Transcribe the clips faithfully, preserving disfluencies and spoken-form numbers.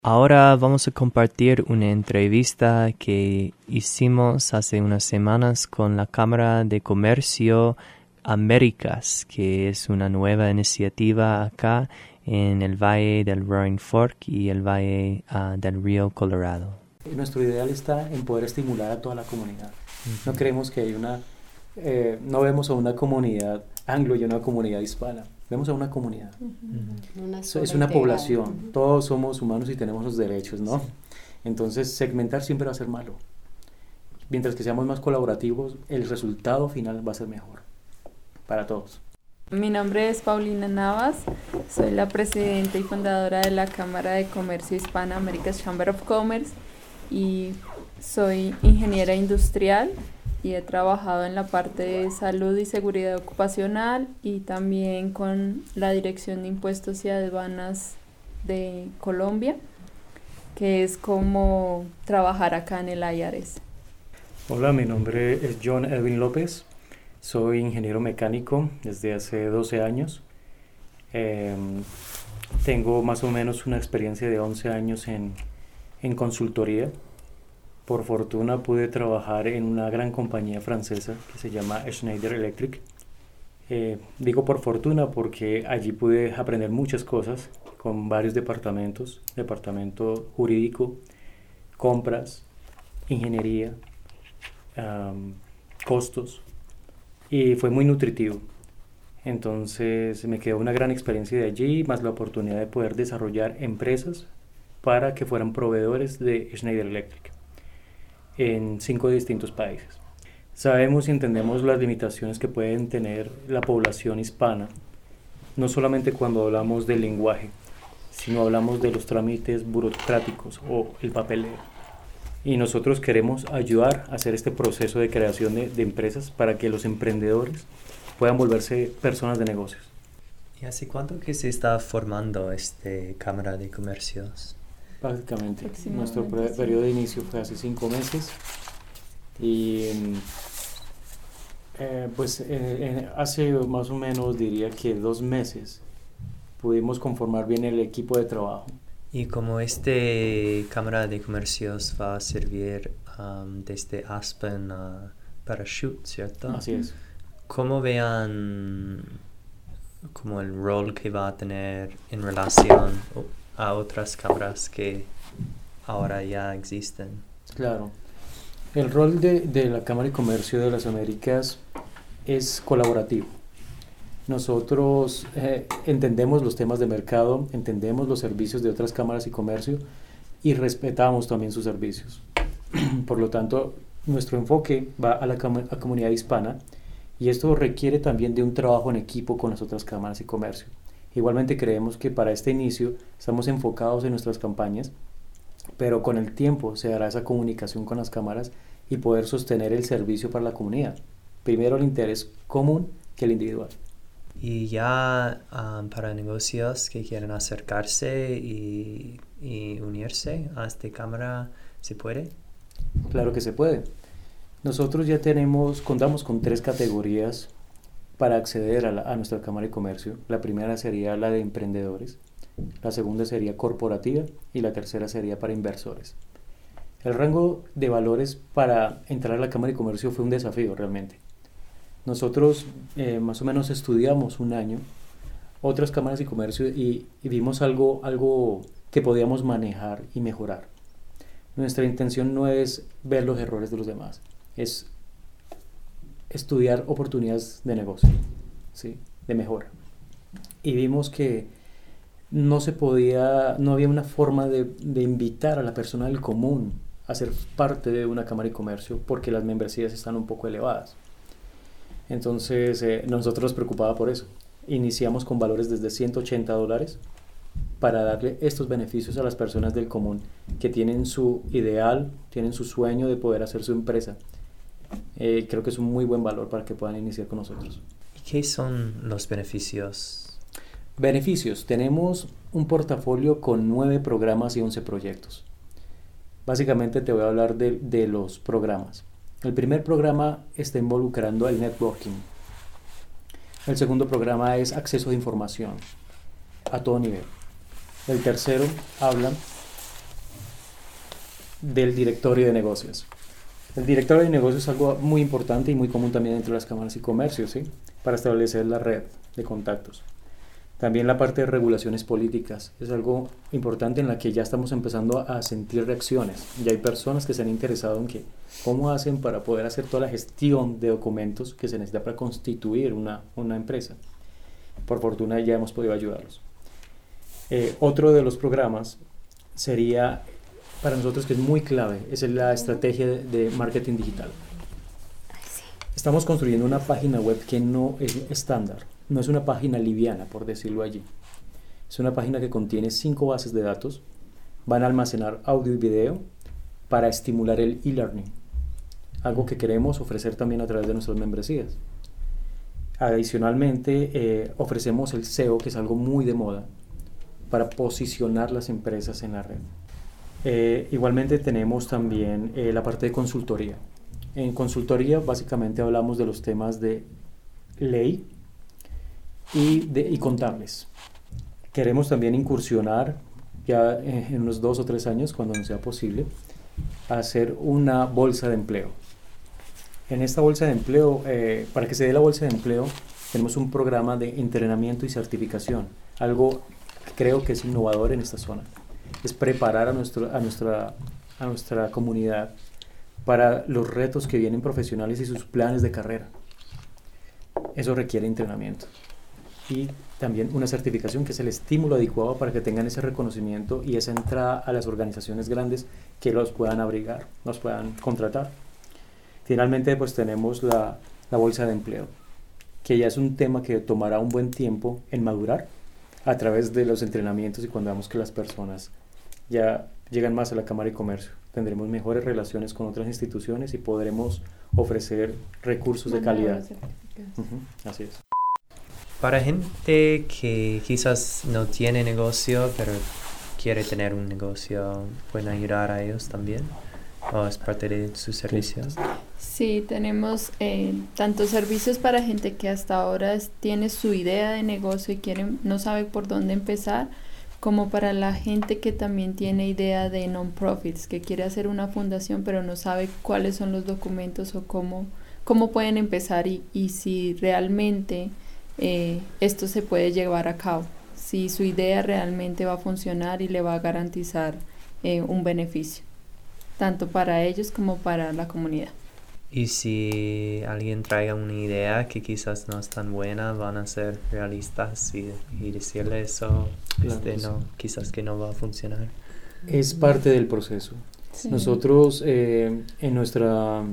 Ahora vamos a compartir una entrevista que hicimos hace unas semanas con la Cámara de Comercio Américas, que es una nueva iniciativa acá en el Valle del Roaring Fork y el Valle uh, del Río Colorado. Nuestro ideal está en poder estimular a toda la comunidad. Uh-huh. No creemos que hay una, eh, no vemos a una comunidad anglo y una comunidad hispana. Vemos a una comunidad. Uh-huh. Una es una población. Uh-huh. Todos somos humanos y tenemos los derechos, ¿no? Sí. Entonces, segmentar siempre va a ser malo. Mientras que seamos más colaborativos, el resultado final va a ser mejor para todos. Mi nombre es Paulina Navas. Soy la presidenta y fundadora de la Cámara de Comercio Hispana America's Chamber of Commerce y soy ingeniera industrial. Y he trabajado en la parte de salud y seguridad ocupacional y también con la Dirección de Impuestos y Aduanas de Colombia, que es como trabajar acá en el I R S. Hola, mi nombre es John Edwin López, soy ingeniero mecánico desde hace doce años. Eh, tengo más o menos una experiencia de once años en, en consultoría. Por fortuna pude trabajar en una gran compañía francesa que se llama Schneider Electric. Eh, digo por fortuna porque allí pude aprender muchas cosas con varios departamentos, departamento jurídico, compras, ingeniería, um, costos, y fue muy nutritivo. Entonces me quedó una gran experiencia de allí, más la oportunidad de poder desarrollar empresas para que fueran proveedores de Schneider Electric en cinco distintos países. Sabemos y entendemos las limitaciones que pueden tener la población hispana, no solamente cuando hablamos del lenguaje, sino hablamos de los trámites burocráticos o el papeleo. Y nosotros queremos ayudar a hacer este proceso de creación de, de empresas para que los emprendedores puedan volverse personas de negocios. ¿Y hace cuánto que se está formando esta Cámara de Comercios? Básicamente, nuestro pre- periodo de inicio fue hace cinco meses y eh, pues eh, hace más o menos diría que dos meses pudimos conformar bien el equipo de trabajo. Y como esta Cámara de Comercios va a servir um, desde Aspen a Parachute, ¿cierto? Así es. ¿Cómo vean como el rol que va a tener en relación a otras cámaras que ahora ya existen? Claro. El rol de, de la Cámara de Comercio de las Américas es colaborativo. Nosotros eh, entendemos los temas de mercado, entendemos los servicios de otras cámaras y comercio y respetamos también sus servicios. Por lo tanto, nuestro enfoque va a la com- a comunidad hispana y esto requiere también de un trabajo en equipo con las otras cámaras y comercio. Igualmente creemos que para este inicio estamos enfocados en nuestras campañas, pero con el tiempo se hará esa comunicación con las cámaras y poder sostener el servicio para la comunidad. Primero el interés común que el individual. Y ya um, para negocios que quieren acercarse y, y unirse a esta cámara, ¿se puede? Claro que se puede. Nosotros ya tenemos, contamos con tres categorías para acceder a, la, a nuestra Cámara de Comercio. La primera sería la de emprendedores, la segunda sería corporativa y la tercera sería para inversores. El rango de valores para entrar a la Cámara de Comercio fue un desafío realmente. Nosotros eh, más o menos estudiamos un año otras cámaras de comercio y, y vimos algo, algo que podíamos manejar y mejorar. Nuestra intención no es ver los errores de los demás, es estudiar oportunidades de negocio, ¿sí? De mejora. Y vimos que no se podía, no había una forma de, de invitar a la persona del común a ser parte de una cámara de comercio porque las membresías están un poco elevadas. Entonces eh, nosotros nos preocupaba por eso. Iniciamos con valores desde ciento ochenta dólares para darle estos beneficios a las personas del común que tienen su ideal, tienen su sueño de poder hacer su empresa. Eh, creo que es un muy buen valor para que puedan iniciar con nosotros. ¿Y qué son los beneficios? Beneficios. Tenemos un portafolio con nueve programas y once proyectos. Básicamente te voy a hablar de, de los programas. El primer programa está involucrando el networking. El segundo programa es acceso de información a todo nivel. El tercero habla del directorio de negocios. El directorio de negocios es algo muy importante y muy común también dentro de las cámaras y comercios, ¿sí? Para establecer la red de contactos. También la parte de regulaciones políticas es algo importante en la que ya estamos empezando a sentir reacciones. Ya hay personas que se han interesado en que cómo hacen para poder hacer toda la gestión de documentos que se necesita para constituir una, una empresa. Por fortuna ya hemos podido ayudarlos. Eh, otro de los programas sería, para nosotros que es muy clave, es la estrategia de, de marketing digital. Estamos construyendo una página web que no es estándar, no es una página liviana, por decirlo allí. Es una página que contiene cinco bases de datos, van a almacenar audio y video para estimular el e-learning, algo que queremos ofrecer también a través de nuestras membresías. Adicionalmente, eh, ofrecemos el S E O, que es algo muy de moda, para posicionar las empresas en la red. Eh, igualmente tenemos también eh, la parte de consultoría. En consultoría básicamente hablamos de los temas de ley y, de, y contables. Queremos también incursionar ya en unos dos o tres años, cuando nos sea posible, a hacer una bolsa de empleo. En esta bolsa de empleo, eh, para que se dé la bolsa de empleo, tenemos un programa de entrenamiento y certificación, algo que creo que es innovador en esta zona. Es preparar a, nuestro, a, nuestra, a nuestra comunidad para los retos que vienen profesionales y sus planes de carrera. Eso requiere entrenamiento y también una certificación, que es el estímulo adecuado para que tengan ese reconocimiento y esa entrada a las organizaciones grandes que los puedan abrigar, los puedan contratar. Finalmente, pues tenemos la, la bolsa de empleo, que ya es un tema que tomará un buen tiempo en madurar a través de los entrenamientos, y cuando vemos que las personas ya llegan más a la Cámara de Comercio, tendremos mejores relaciones con otras instituciones y podremos ofrecer recursos de calidad. Uh-huh, así es. Para gente que quizás no tiene negocio, pero quiere tener un negocio, ¿pueden ayudar a ellos también? ¿O es parte de sus servicios? Sí, tenemos eh, tanto servicios para gente que hasta ahora es, tiene su idea de negocio y quiere, no sabe por dónde empezar, como para la gente que también tiene idea de non-profits, que quiere hacer una fundación pero no sabe cuáles son los documentos o cómo, cómo pueden empezar y, y si realmente eh, esto se puede llevar a cabo, si su idea realmente va a funcionar y le va a garantizar eh, un beneficio, tanto para ellos como para la comunidad. Y si alguien traiga una idea que quizás no es tan buena, van a ser realistas y, y decirle eso, Claro, este, sí. no, quizás que no va a funcionar. Es parte del proceso. Sí. Nosotros eh, en nuestra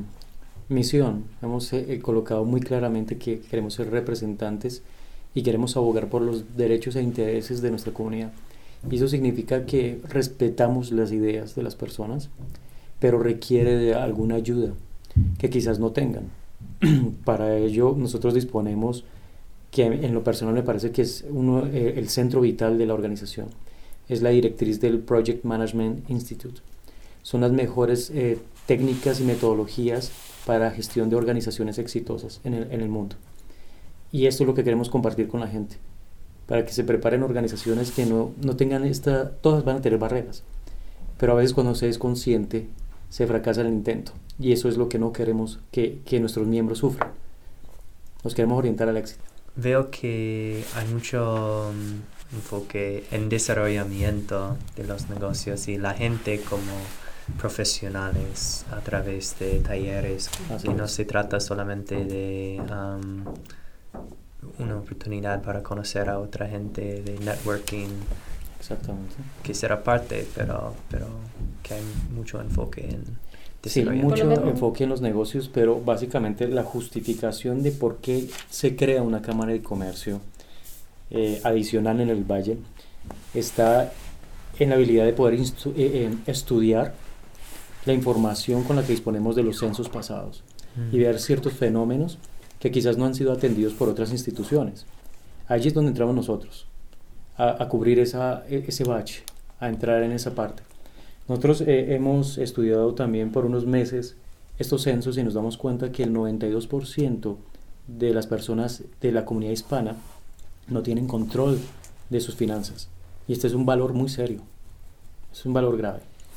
misión hemos eh, colocado muy claramente que queremos ser representantes y queremos abogar por los derechos e intereses de nuestra comunidad. Y eso significa que respetamos las ideas de las personas, pero requiere de alguna ayuda que quizás no tengan. Para ello nosotros disponemos, que en lo personal me parece que es uno, eh, el centro vital de la organización, es la directriz del Project Management Institute. Son las mejores eh, técnicas y metodologías para gestión de organizaciones exitosas en el, en el mundo. Y esto es lo que queremos compartir con la gente, para que se preparen organizaciones que no, no tengan esta, todas van a tener barreras, pero a veces cuando se es consciente se fracasa el intento, y eso es lo que no queremos que, que nuestros miembros sufran. Nos queremos orientar al éxito. Veo que hay mucho um, enfoque en desarrollamiento de los negocios y la gente como profesionales a través de talleres, Así que es. no se trata solamente de um, una oportunidad para conocer a otra gente, de networking, Exactamente. que será parte, pero, pero que hay mucho enfoque en Sí, desarrollar. mucho Por lo menos- enfoque en los negocios, pero básicamente la justificación de por qué se crea una Cámara de Comercio eh, adicional en el Valle está en la habilidad de poder instu- eh, eh, estudiar la información con la que disponemos de los censos pasados Mm. y ver ciertos fenómenos que quizás no han sido atendidos por otras instituciones. Allí es donde entramos nosotros, a, a cubrir esa, e- ese bache, a entrar en esa parte. Nosotros eh, hemos estudiado también por unos meses estos censos y nos damos cuenta que el noventa y dos por ciento de las personas de la comunidad hispana no tienen control de sus finanzas. Y este es un valor muy serio, es un valor grave.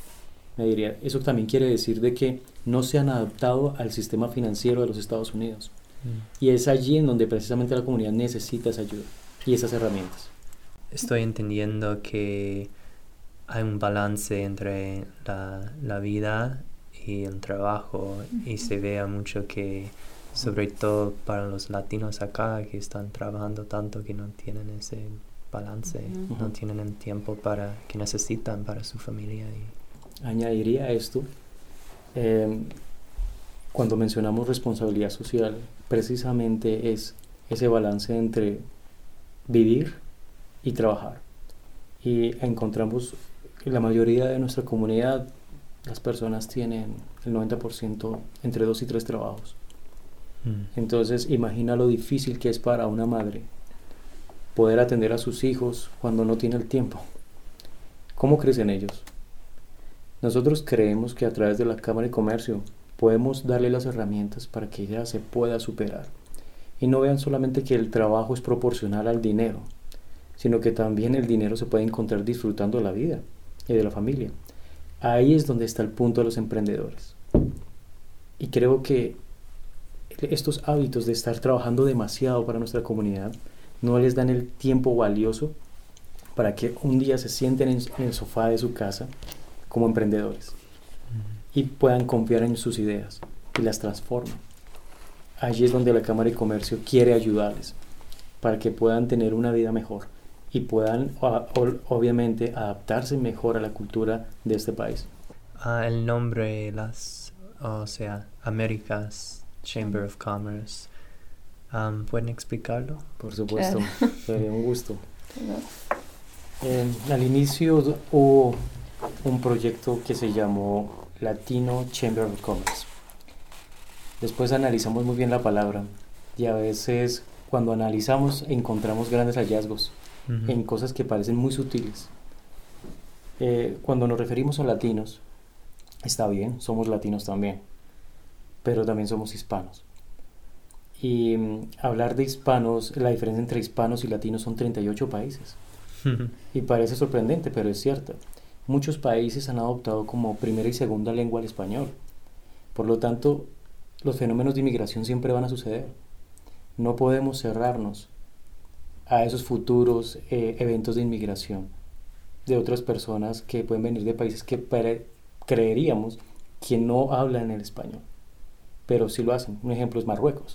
Me diría, eso también quiere decir de que no se han adaptado al sistema financiero de los Estados Unidos. Mm. Y es allí en donde precisamente la comunidad necesita esa ayuda y esas herramientas. Estoy entendiendo que hay un balance entre la, la vida y el trabajo, uh-huh. y se vea mucho que, sobre todo para los latinos acá, que están trabajando tanto que no tienen ese balance, uh-huh. no tienen el tiempo para que necesitan para su familia. Y... Añadiría esto, eh, cuando mencionamos responsabilidad social, precisamente es ese balance entre vivir y trabajar. Y encontramos que la mayoría de nuestra comunidad, las personas tienen el noventa por ciento entre dos y tres trabajos. Mm. Entonces, imagina lo difícil que es para una madre poder atender a sus hijos cuando no tiene el tiempo. ¿Cómo crecen ellos? Nosotros creemos que a través de la Cámara de Comercio podemos darle las herramientas para que ella se pueda superar. Y no vean solamente que el trabajo es proporcional al dinero, sino que también el dinero se puede encontrar disfrutando de la vida y de la familia. Ahí es donde está el punto de los emprendedores. Y creo que estos hábitos de estar trabajando demasiado para nuestra comunidad no les dan el tiempo valioso para que un día se sienten en, en el sofá de su casa como emprendedores uh-huh. y puedan confiar en sus ideas y las transformen. Allí es donde la Cámara de Comercio quiere ayudarles para que puedan tener una vida mejor y puedan o, obviamente adaptarse mejor a la cultura de este país. Ah, el nombre, las, o sea, America's Chamber of Commerce, um, ¿pueden explicarlo? Por supuesto, claro. Sería un gusto. Eh, al inicio hubo un proyecto que se llamó Latino Chamber of Commerce. Después analizamos muy bien la palabra y a veces cuando analizamos encontramos grandes hallazgos uh-huh. en cosas que parecen muy sutiles. Eh, cuando nos referimos a latinos, está bien, somos latinos también, pero también somos hispanos. Y um, hablar de hispanos, la diferencia entre hispanos y latinos son treinta y ocho países. Uh-huh. Y parece sorprendente, pero es cierto. Muchos países han adoptado como primera y segunda lengua el español. Por lo tanto, los fenómenos de inmigración siempre van a suceder. No podemos cerrarnos a esos futuros eh, eventos de inmigración de otras personas que pueden venir de países que pre- creeríamos que no hablan el español, pero sí lo hacen. Un ejemplo es Marruecos.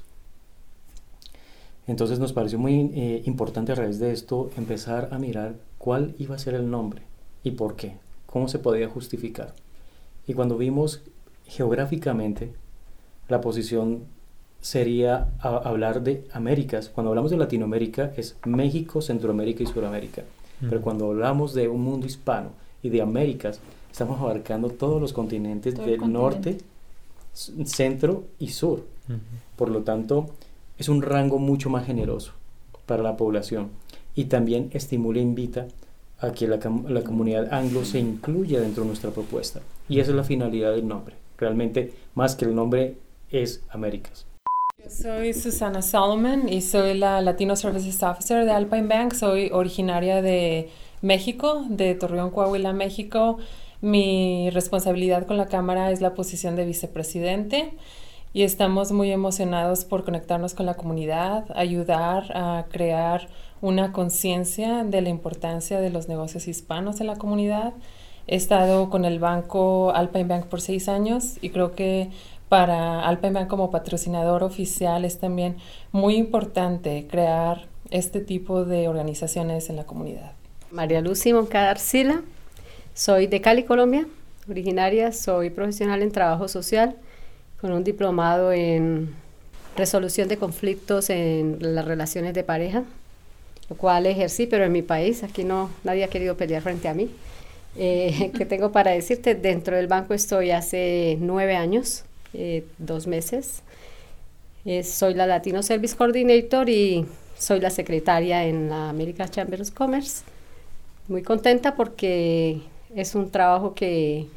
Entonces nos pareció muy eh, importante a través de esto empezar a mirar cuál iba a ser el nombre y por qué, cómo se podía justificar. Y cuando vimos geográficamente, la posición sería a hablar de Américas. Cuando hablamos de Latinoamérica es México, Centroamérica y Suramérica. Uh-huh. Pero cuando hablamos de un mundo hispano y de Américas, estamos abarcando todos los continentes Todo del continente. norte, centro y sur. Uh-huh. Por lo tanto, es un rango mucho más generoso para la población. Y también estimula e invita a que la, la comunidad anglo se incluya dentro de nuestra propuesta. Y esa es la finalidad del nombre. Realmente, más que el nombre, es Américas. Yo soy Susana Solomon y soy la Latino Services Officer de Alpine Bank. Soy originaria de México, de Torreón, Coahuila, México. Mi responsabilidad con la Cámara es la posición de vicepresidente y estamos muy emocionados por conectarnos con la comunidad, ayudar a crear una conciencia de la importancia de los negocios hispanos en la comunidad. He estado con el banco Alpine Bank por seis años y creo que para Alpine Bank como patrocinador oficial es también muy importante crear este tipo de organizaciones en la comunidad. María Luz Moncada Arcila, soy de Cali, Colombia, originaria, soy profesional en trabajo social con un diplomado en resolución de conflictos en las relaciones de pareja, lo cual ejercí, pero en mi país, aquí no, nadie ha querido pelear frente a mí. Eh, ¿Qué tengo para decirte? Dentro del banco estoy hace nueve años, eh, dos meses. Eh, soy la Latino Service Coordinator y soy la secretaria en la America's Chamber of Commerce. Muy contenta porque es un trabajo que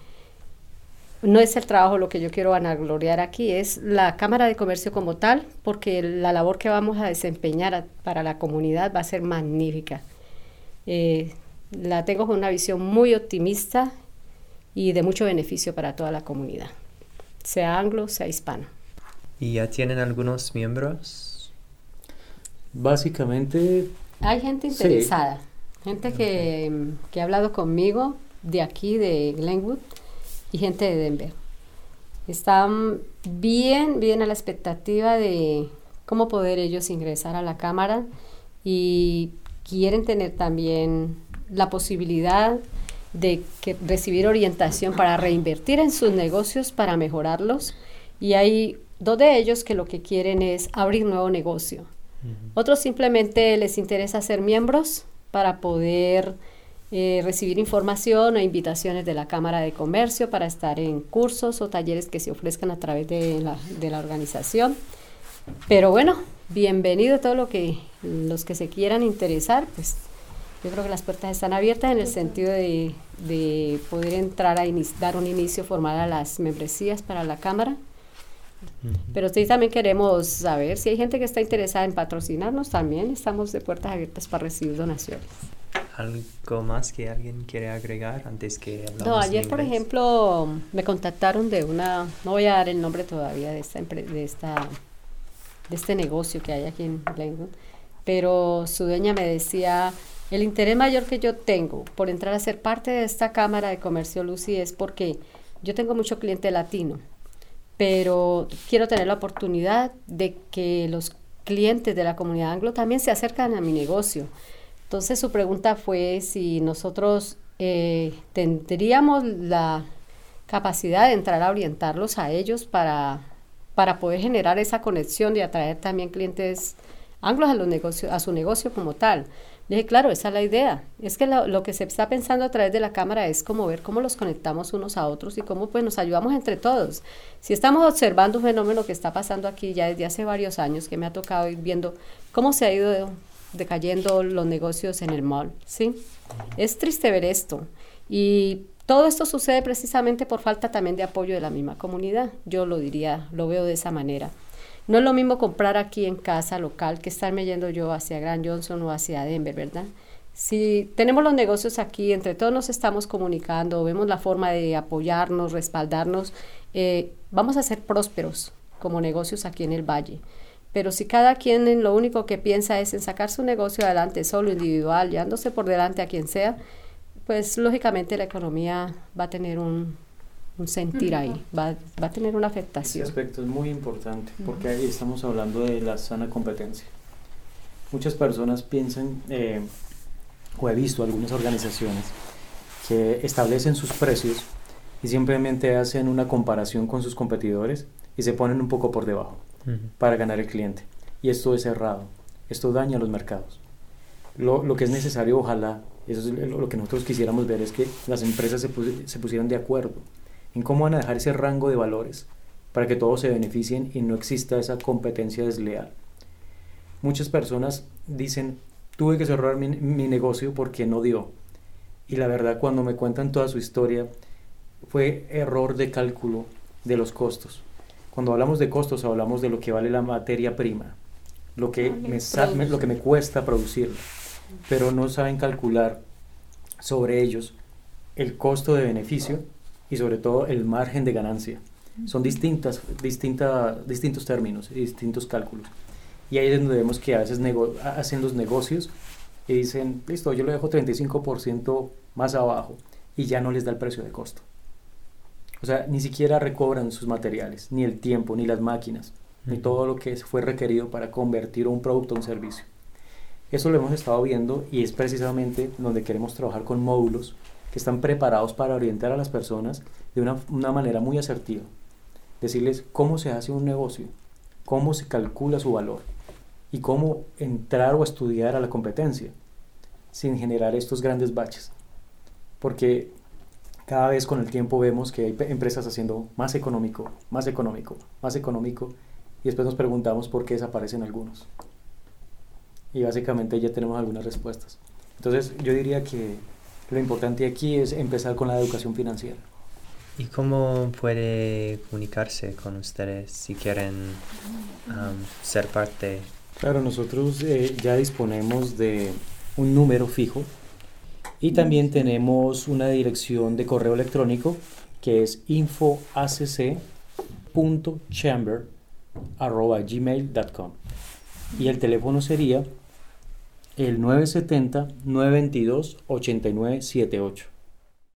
no es el trabajo lo que yo quiero vanagloriar aquí, es la Cámara de Comercio como tal, porque la labor que vamos a desempeñar a, para la comunidad va a ser magnífica. Eh, la tengo con una visión muy optimista, y de mucho beneficio para toda la comunidad, sea anglo, sea hispano. ¿Y ya tienen algunos miembros? Básicamente... Hay gente interesada, sí. gente que, que ha hablado conmigo de aquí, de Glenwood, y gente de Denver. Están bien, bien a la expectativa de cómo poder ellos ingresar a la Cámara y quieren tener también la posibilidad de que recibir orientación para reinvertir en sus negocios, para mejorarlos, y hay dos de ellos que lo que quieren es abrir nuevo negocio. Uh-huh. Otros simplemente les interesa ser miembros para poder eh, recibir información o invitaciones de la Cámara de Comercio para estar en cursos o talleres que se ofrezcan a través de la, de la organización. Pero bueno, bienvenido a todos lo que, los que se quieran interesar, pues yo creo que las puertas están abiertas en el sentido de, de poder entrar a inici- dar un inicio formal a las membresías para la Cámara. Uh-huh. Pero sí también queremos saber si hay gente que está interesada en patrocinarnos, también estamos de puertas abiertas para recibir donaciones. ¿Algo más que alguien quiere agregar antes que hablamos? No, ayer por ejemplo me contactaron de una, no voy a dar el nombre todavía de esta empre- de esta de este negocio que hay aquí en Glenwood, pero su dueña me decía, el interés mayor que yo tengo por entrar a ser parte de esta Cámara de Comercio, Lucy, es porque yo tengo mucho cliente latino, pero quiero tener la oportunidad de que los clientes de la comunidad anglo también se acercan a mi negocio. Entonces su pregunta fue si nosotros eh, tendríamos la capacidad de entrar a orientarlos a ellos para, para poder generar esa conexión y atraer también clientes anglos a, los negocios, a su negocio como tal. Le dije, claro, esa es la idea. Es que lo, lo que se está pensando a través de la Cámara es como ver cómo los conectamos unos a otros y cómo pues, nos ayudamos entre todos. Si estamos observando un fenómeno que está pasando aquí ya desde hace varios años, que me ha tocado ir viendo cómo se ha ido decayendo los negocios en el mall, ¿sí? Es triste ver esto. Y todo esto sucede precisamente por falta también de apoyo de la misma comunidad. Yo lo diría, lo veo de esa manera. No es lo mismo comprar aquí en casa local que estarme yendo yo hacia Grand Johnson o hacia Denver, ¿verdad? Si tenemos los negocios aquí, entre todos nos estamos comunicando, vemos la forma de apoyarnos, respaldarnos, eh, vamos a ser prósperos como negocios aquí en el Valle. Pero si cada quien en lo único que piensa es en sacar su negocio adelante, solo individual, llevándose por delante a quien sea, pues lógicamente la economía va a tener un... un sentir ahí, va, va a tener una afectación. Ese aspecto es muy importante porque ahí estamos hablando de la sana competencia. Muchas personas piensan, eh, o he visto algunas organizaciones que establecen sus precios y simplemente hacen una comparación con sus competidores y se ponen un poco por debajo uh-huh. para ganar el cliente. Y esto es errado, esto daña los mercados. Lo, lo que es necesario, ojalá, eso es lo que nosotros quisiéramos ver, es que las empresas se, pus- se pusieran de acuerdo en cómo van a dejar ese rango de valores para que todos se beneficien y no exista esa competencia desleal. Muchas personas dicen, tuve que cerrar mi, mi negocio porque no dio. Y la verdad, cuando me cuentan toda su historia, fue error de cálculo de los costos. Cuando hablamos de costos, hablamos de lo que vale la materia prima, lo que, me, me, lo que me cuesta producirla, pero no saben calcular sobre ellos el costo de beneficio y sobre todo el margen de ganancia. Son distintas, distinta, distintos términos y distintos cálculos. Y ahí es donde vemos que a veces nego- hacen los negocios y dicen, listo, yo le dejo treinta y cinco por ciento más abajo y ya no les da el precio de costo. O sea, ni siquiera recobran sus materiales, ni el tiempo, ni las máquinas, uh-huh. ni todo lo que fue requerido para convertir un producto a un servicio. Eso lo hemos estado viendo y es precisamente donde queremos trabajar con módulos que están preparados para orientar a las personas de una, una manera muy asertiva. Decirles cómo se hace un negocio, cómo se calcula su valor y cómo entrar o estudiar a la competencia sin generar estos grandes baches. Porque cada vez con el tiempo vemos que hay empresas haciendo más económico, más económico, más económico y después nos preguntamos por qué desaparecen algunos. Y básicamente ya tenemos algunas respuestas. Entonces yo diría que lo importante aquí es empezar con la educación financiera. ¿Y cómo puede comunicarse con ustedes si quieren um, ser parte? Claro, nosotros eh, ya disponemos de un número fijo Y también tenemos una dirección de correo electrónico que es info a c c punto chamber arroba gmail punto com. Y el teléfono sería el nueve siete cero, nueve dos dos, ocho nueve siete ocho.